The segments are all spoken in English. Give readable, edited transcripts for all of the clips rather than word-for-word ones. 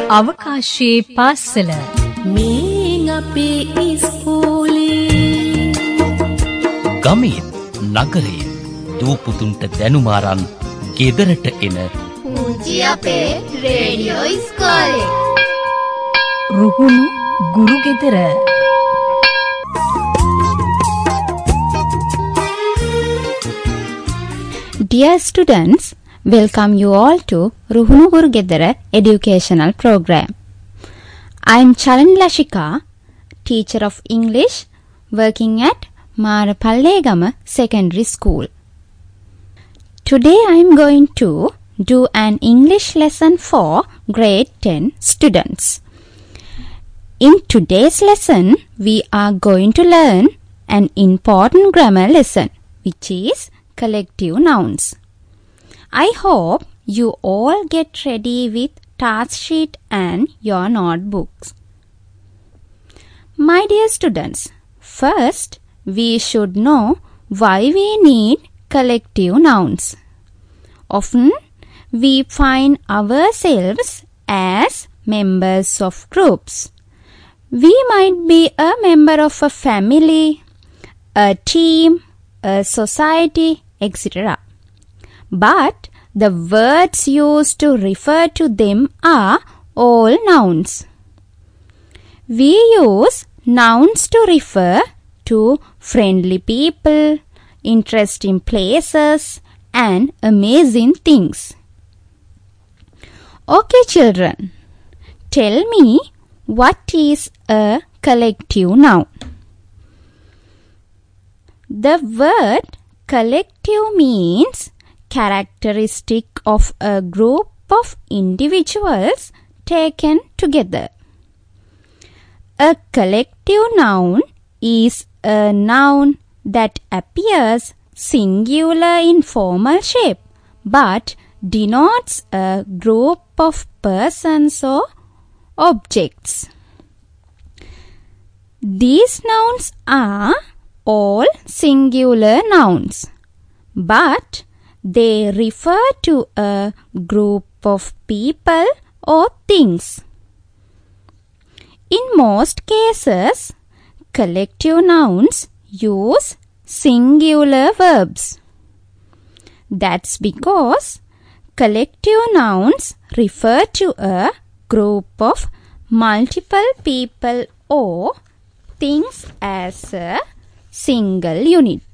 අවකාශයේ පාසල මේ අපේ ඉස්කෝලේ ගමේ නගරයේ දූපුතුන්ට දැනුම අරන් ගෙදරට එන පුංචි අපේ රේඩියෝ ඉස්කෝලේ රුහුණු ගුරු ගෙදර. Dear students, welcome you all to Ruhunu Guru Gedara educational program. I am Chalan Lashika, teacher of English, working at Marapallegama Secondary School. Today I am going to do an English lesson for grade 10 students. In today's lesson, we are going to learn an important grammar lesson, which is collective nouns. I hope you all get ready with task sheet and your notebooks. My dear students, first we should know why we need collective nouns. Often we find ourselves as members of groups. We might be a member of a family, a team, a society, etc. But the words used to refer to them are all nouns. We use nouns to refer to friendly people, interesting places, and amazing things. Okay, children, tell me what is a collective noun? The word collective means characteristic of a group of individuals taken together. A collective noun is a noun that appears singular in formal shape but denotes a group of persons or objects. These nouns are all singular nouns, but they refer to a group of people or things. In most cases, collective nouns use singular verbs. That's because collective nouns refer to a group of multiple people or things as a single unit.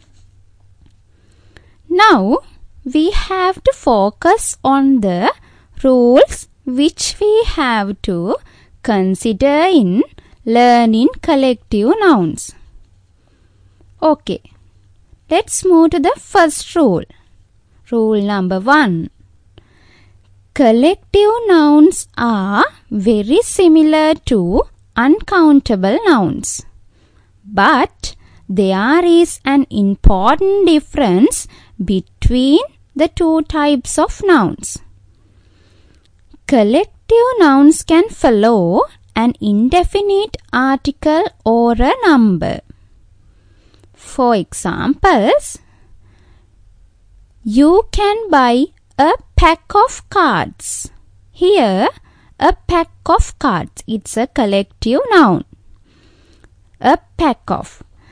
Now we have to focus on the rules which we have to consider in learning collective nouns. Okay, let's move to the first rule. Rule number 1. Collective nouns are very similar to uncountable nouns, but there is an important difference between the two types of nouns. Collective nouns can follow an indefinite article or a number. For examples, you can buy a pack of cards. Here, a pack of cards, it's a collective noun. A pack of.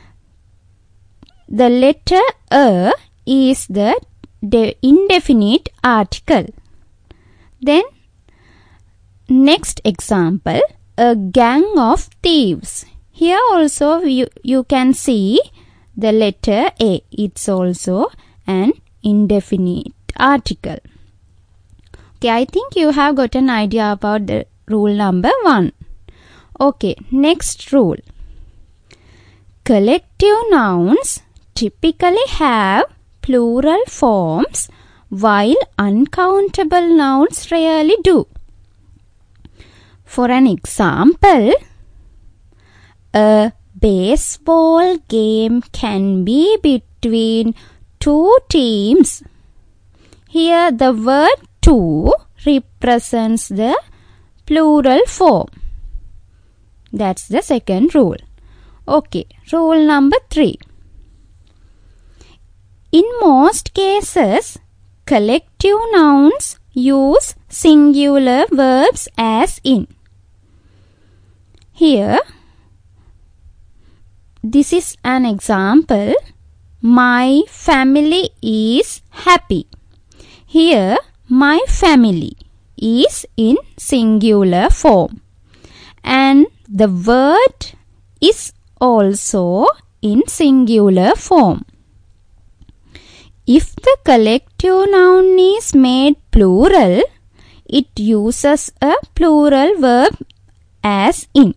The letter A is the indefinite article. Then, next example, a gang of thieves. Here also you can see the letter A. It's also an indefinite article. Okay, I think you have got an idea about the rule number 1. Okay, next rule. Collective nouns typically have plural forms while uncountable nouns rarely do. For an example, a baseball game can be between two teams. Here the word two represents the plural form. That's the second rule. Okay, rule number 3. In most cases, collective nouns use singular verbs as in. Here, this is an example. My family is happy. Here, my family is in singular form. And the word is also in singular form. If the collective noun is made plural, it uses a plural verb as in.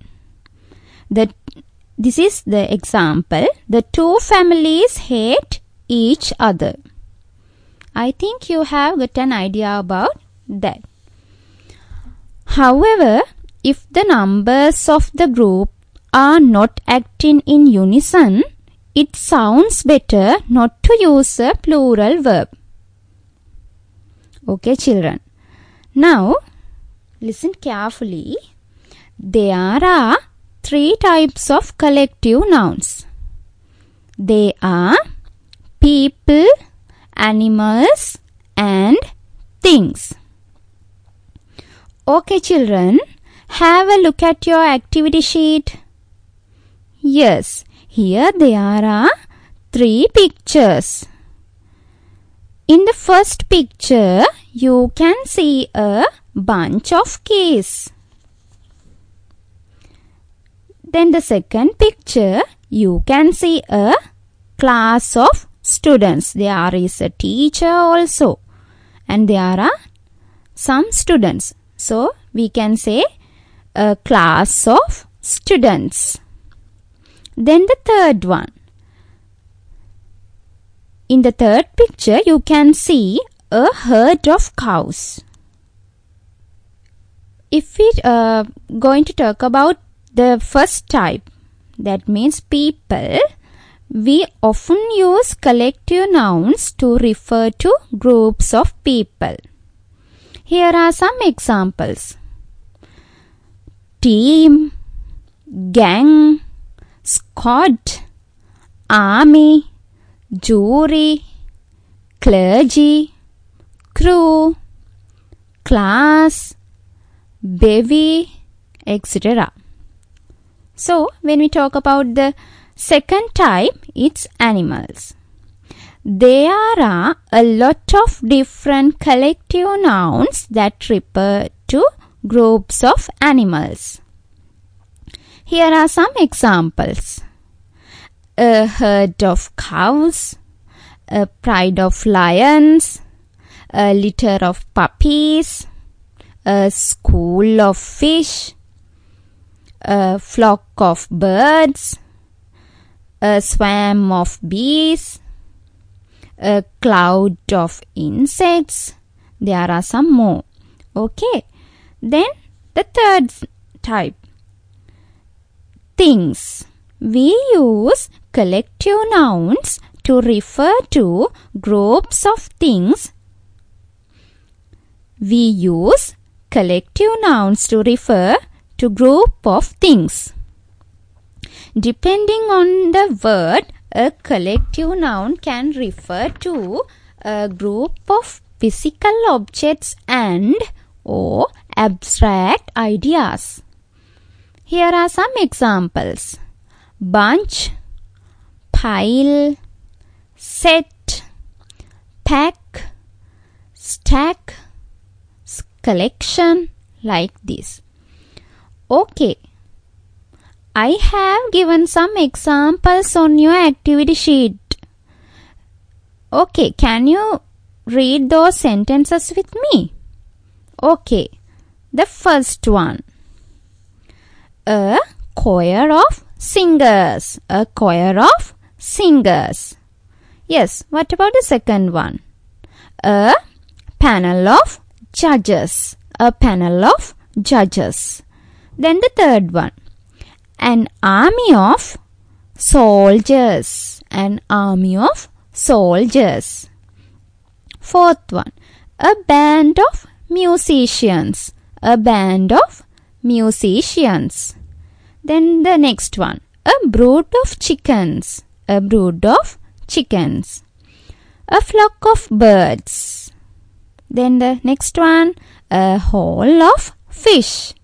This is the example. The two families hate each other. I think you have got an idea about that. However, if the numbers of the group are not acting in unison, it sounds better not to use a plural verb. Okay, children. Now, listen carefully. There are 3 types of collective nouns. They are people, animals, and things. Okay, children, have a look at your activity sheet. Yes, here there are 3 pictures. In the first picture, you can see a bunch of keys. Then the second picture, you can see a class of students. There is a teacher also. And there are some students. So, we can say a class of students. Then the third one. In the third picture, you can see a herd of cows. If we are going to talk about the first type, that means people, we often use collective nouns to refer to groups of people. Here are some examples. Team, gang, squad, army, jury, clergy, crew, class, bevy, etc. So, when we talk about the second type, it's animals. There are a lot of different collective nouns that refer to groups of animals. Here are some examples. A herd of cows, a pride of lions, a litter of puppies, a school of fish, a flock of birds, a swarm of bees, a cloud of insects. There are some more. Okay. Then the third type. Things. We use collective nouns to refer to groups of things. We use collective nouns to refer to group of things. Depending on the word, a collective noun can refer to a group of physical objects and or abstract ideas. Here are some examples. Bunch, pile, set, pack, stack, collection, like this. Okay. I have given some examples on your activity sheet. Okay, can you read those sentences with me? Okay, the first one. A choir of singers. A choir of singers. Yes, what about the second one? A panel of judges. A panel of judges. Then the third one. An army of soldiers. An army of soldiers. Fourth one. A band of musicians. A band of musicians. Then the next one. A brood of chickens. A brood of chickens. A flock of birds. Then the next one. a haul of fish.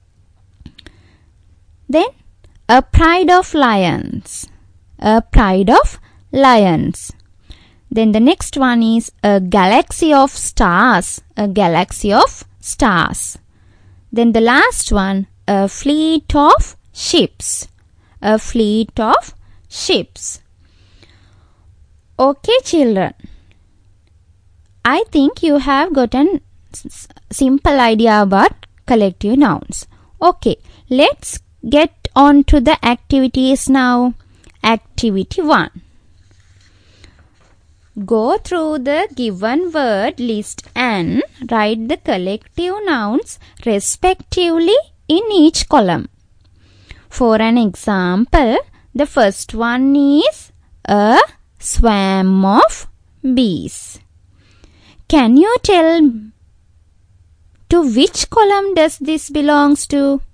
Then a pride of lions. A pride of lions. Then the next one is a galaxy of stars. A galaxy of stars. Then the last one, a fleet of ships. A fleet of ships. Okay, children. I think you have gotten simple idea about collective nouns. Okay, let's get on to the activities now. Activity 1. Go through the given word list and write the collective nouns respectively in each column. For an example, the first one is a swarm of bees. Can you tell to which column does this belongs to?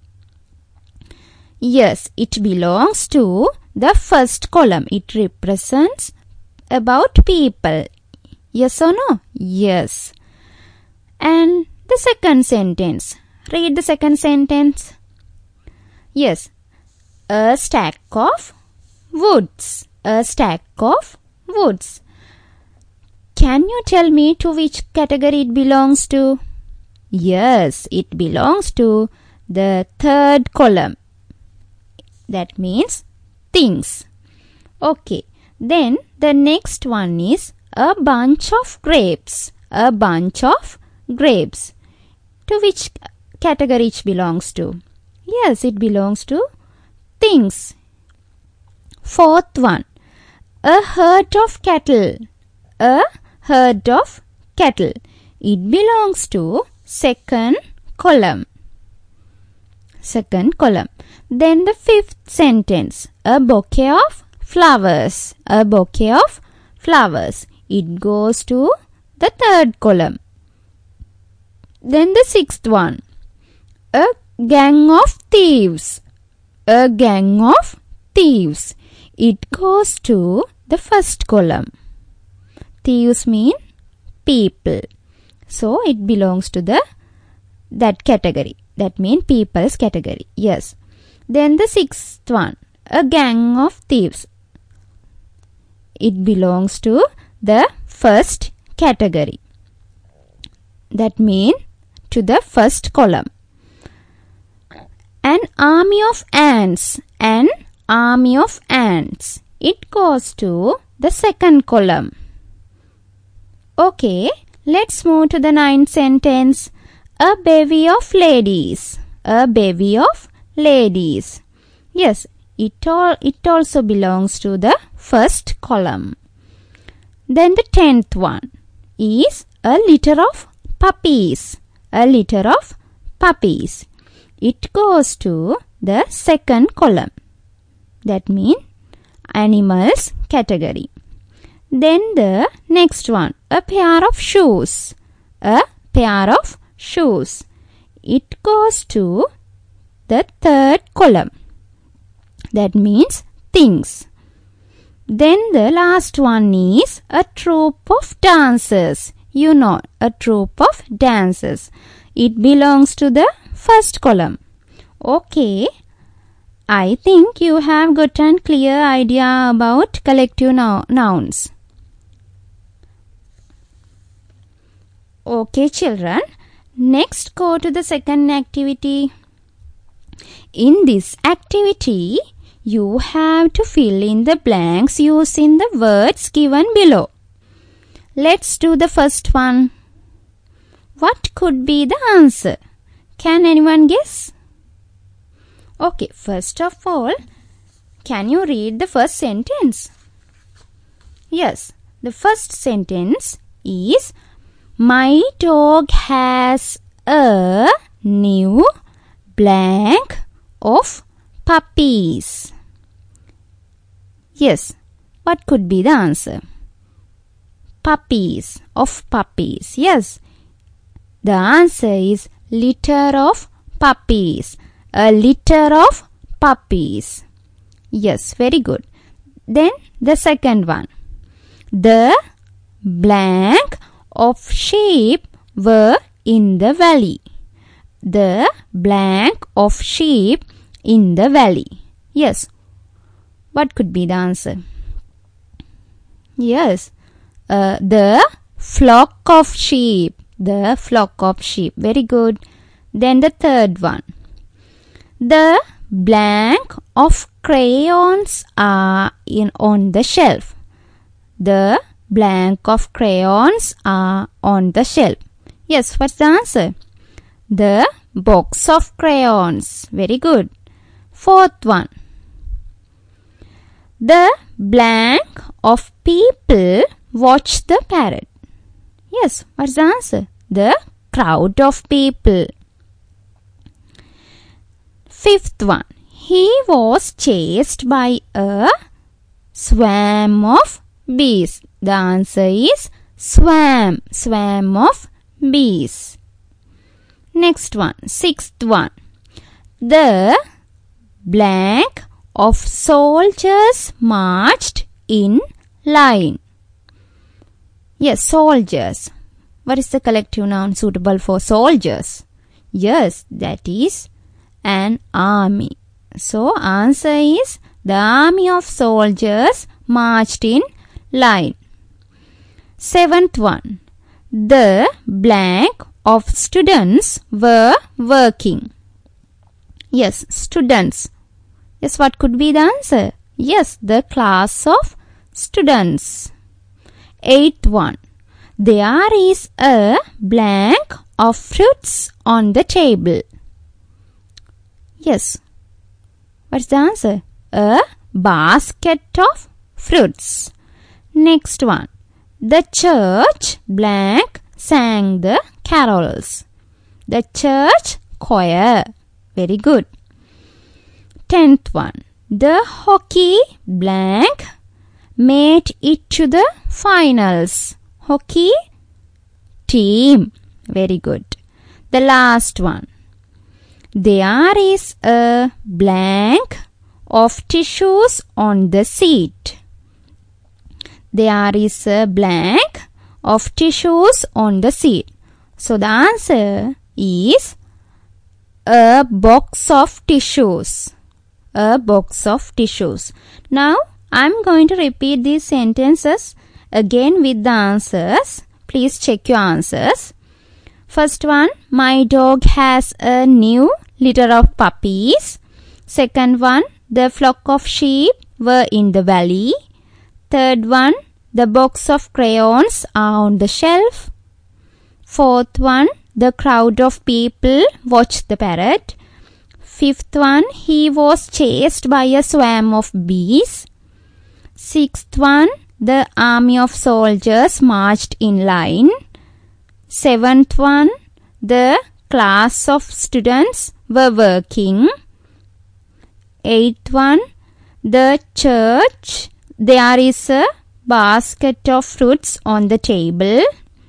Yes, it belongs to the first column. It represents about people. Yes or no? Yes. And the second sentence. Read the second sentence. Yes. A stack of woods. A stack of woods. Can you tell me to which category it belongs to? Yes, it belongs to the third column. That means things. Okay. Then the next one is a bunch of grapes. A bunch of grapes. To which category it belongs to? Yes, it belongs to things. Fourth one. A herd of cattle. A herd of cattle. It belongs to second column. Second column. Then the fifth sentence. A bouquet of flowers. A bouquet of flowers. It goes to the third column. Then the sixth one. A gang of thieves. A gang of thieves. It goes to the first column. Thieves mean people. So it belongs to that category. That means people's category. Yes. Then the sixth one. A gang of thieves. It belongs to the first category. That means to the first column. An army of ants. An army of ants. It goes to the second column. Okay, let's move to the ninth sentence. A bevy of ladies. A bevy of ladies. Yes, it also belongs to the first column. Then the 10th one is a litter of puppies. A litter of puppies. It goes to the second column. That means animals category. Then the next one, a pair of shoes. A pair of shoes. It goes to the third column. That means things. Then the last one is a troop of dancers. You know, a troop of dancers. It belongs to the first column. Okay. I think you have gotten clear idea about collective nouns. Okay, children. Next, go to the second activity. In this activity, you have to fill in the blanks using the words given below. Let's do the first one. What could be the answer? Can anyone guess? Okay, first of all, can you read the first sentence? Yes, the first sentence is, my dog has a new blank of puppies. Yes, what could be the answer? Puppies, of puppies. Yes, the answer is litter of puppies. A litter of puppies. Yes, very good. Then the second one. The blank of sheep were in the valley. The blank of sheep in the valley. Yes. What could be the answer? Yes. The flock of sheep. The flock of sheep. Very good. Then the third one. The blank of crayons are on the shelf. The blank of crayons are on the shelf. Yes, what's the answer? The box of crayons. Very good. Fourth one. The blank of people watch the parrot. Yes, what's the answer? The crowd of people. Fifth one. He was chased by a swarm of bees. The answer is swarm. Swarm of bees. Next one. Sixth one. The blank of soldiers marched in line. Yes, soldiers. What is the collective noun suitable for soldiers? Yes, that is an army. So, answer is the army of soldiers marched in line. Seventh one. The blank of students were working. Yes, students. Yes, what could be the answer? Yes, the class of students. Eighth one. There is a blank of fruits on the table. Yes. What's the answer? A basket of fruits. Next one. The church blank sang the carols. The church choir. Very good. 10th one. The hockey blank made it to the finals. Hockey team. Very good. The last one. There is a blank of tissues on the seat. There is a blank of tissues on the seat. So the answer is a box of tissues. A box of tissues. Now I'm going to repeat these sentences again with the answers. Please check your answers. First one, my dog has a new litter of puppies. Second one, the flock of sheep were in the valley. Third one, the box of crayons are on the shelf. Fourth one, the crowd of people watched the parrot. Fifth one, he was chased by a swarm of bees. Sixth one, the army of soldiers marched in line. Seventh one, the class of students were working. Eighth one, the church, there is a basket of fruits on the table.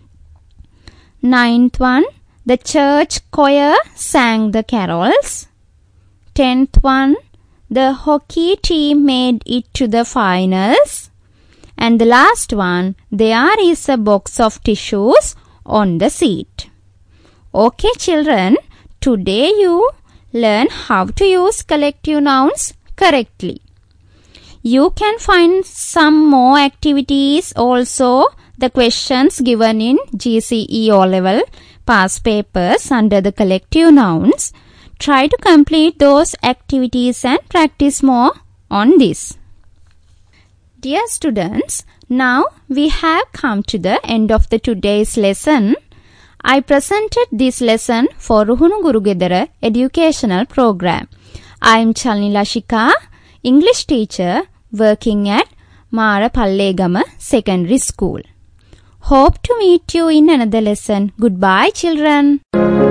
Ninth one, the church choir sang the carols. 10th one, the hockey team made it to the finals. And the last one, there is a box of tissues on the seat. Okay children, today you learn how to use collective nouns correctly. You can find some more activities also, the questions given in GCE O-Level past papers under the collective nouns. Try to complete those activities and practice more on this. Dear students, now we have come to the end of the today's lesson. I presented this lesson for Ruhunu Gurugedara educational program. I am Chalni Lashika, English teacher working at Mara Pallegama Secondary School. Hope to meet you in another lesson. Goodbye children.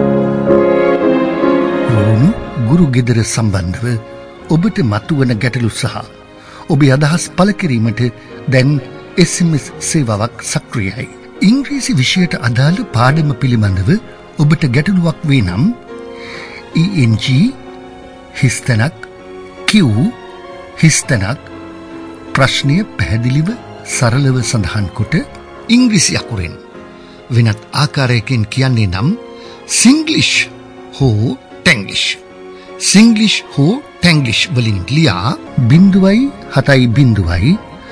Ruhunu Gurugedara සම්බන්ධව ඔබට මතුවන ගැටලු සහ ඔබේ අදහස් පළ කිරීමට දැන් SMS සේවාවක් සක්‍රියයි. ඉංග්‍රීසි විෂයට අදාළ පාඩම පිළිබඳව ඔබට ගැටලුවක් වේ නම් ENG හිස්තැනක් Q හිස්තැනක් ප්‍රශ්නය පැහැදිලිව සරලව සඳහන් කොට ඉංග්‍රීසි අකුරෙන් වෙනත් ආකාරයකින් කියන්නේ නම් සිංග්ලිෂ් හෝ ටැන්ග්ලිෂ්. සිංග්ලිෂ් හෝ ටැන්ග්ලිෂ් වලින් ලියා 0.7.488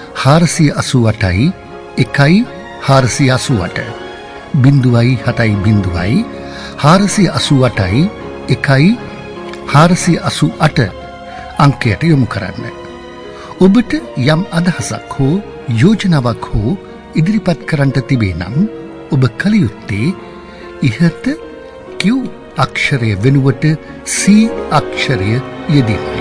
1.488 0.7.488 අංකයට යොමු කරන්න. ඔබට යම් අදහසක් හෝ යෝජනාවක් හෝ ඉදිරිපත් කරන්නට තිබේ නම් ඔබ කල යුත්තේ ඉහත Q අක්ෂරය වෙනුවට C අක්ෂරය යෙදීමයි.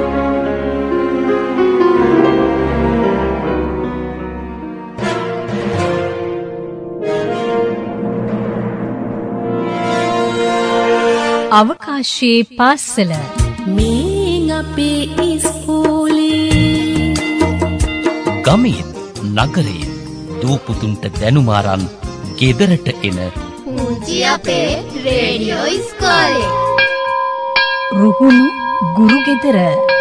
අවකාශයේ පාසල මේ අපේ ඉස්කෝලේ ගමෙන් නගරයෙන් දූපුතුන්ට දැනුම අරන් ගෙදරට එන පුංචි අපේ රේඩියෝ ඉස්කෝලේ. රුහුණු ගුරු ගෙදර